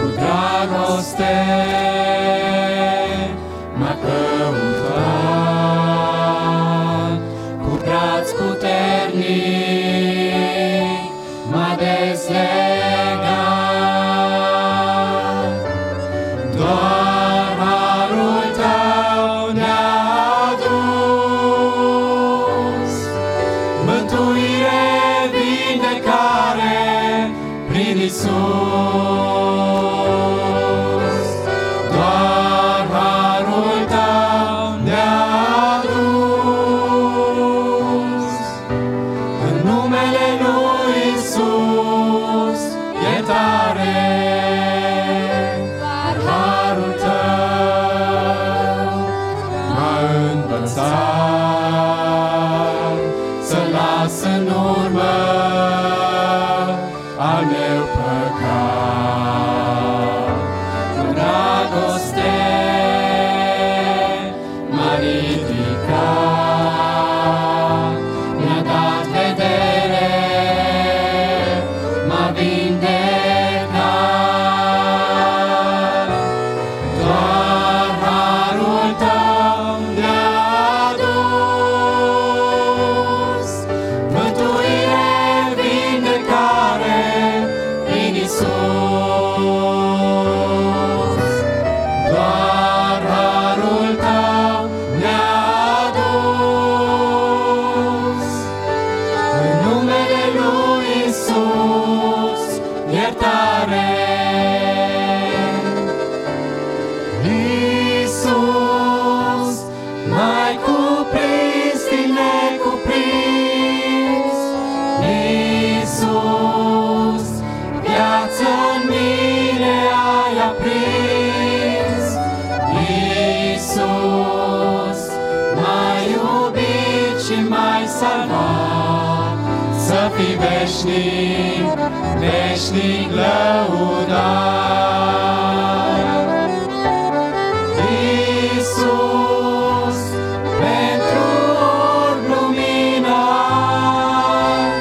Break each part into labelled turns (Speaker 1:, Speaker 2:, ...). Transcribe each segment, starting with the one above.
Speaker 1: cu dragoste m-a căutat, cu braț puternic m-a dezlegat. Doar harul tău ne-a adus mântuire, vindecare prin Iisus. Doar harul tău ne-a adus în numele lui Iisus iertare. Harul tău m-a învățat să las în urmă al meu păcat. Cu dragoste m-a ridicat, mi-a dat vedere, m-a vindecat. Doar harul tău ne-a adus mântuire, vindecare prin Iisus. Doar harul tău ne-a adus în numele lui Iisus iertare. Iisus, m-ai cuprins din necuprins. Iisus, viață-n mine ai aprins. Iisus, m-ai iubit și m-ai salvat, să fii veșnic, veșnic lăudat. Iisus, pentru orb lumină ai.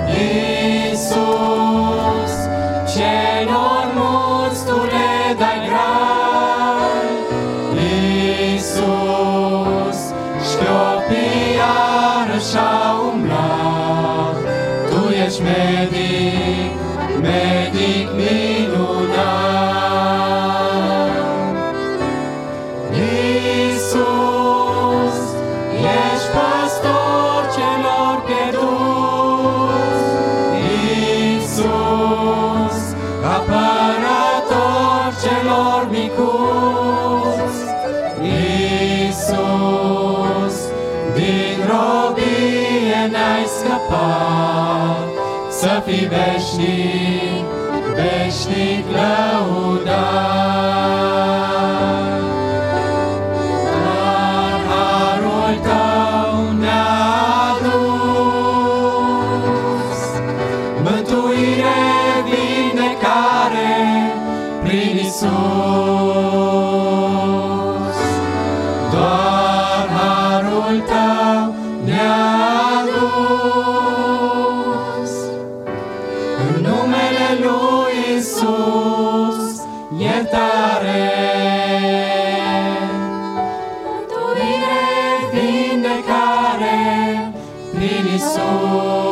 Speaker 1: Iisus, celor mulți tu le dai grai. Iisus, șchiopii iarăși au umblat, tu ești medic, medic minunat. Iisus, ești păstor celor pierduți. Iisus, apărător celor micuți. Iisus, din robie ne-ai scăpat, să fii veșnic, veșnic lăudat. Doar harul tău ne-a adus mântuire, vindecare prin Iisus. Doar harul tău ne-a adus în numele lui Iisus iertare. Mântuire, vindecare prin Iisus.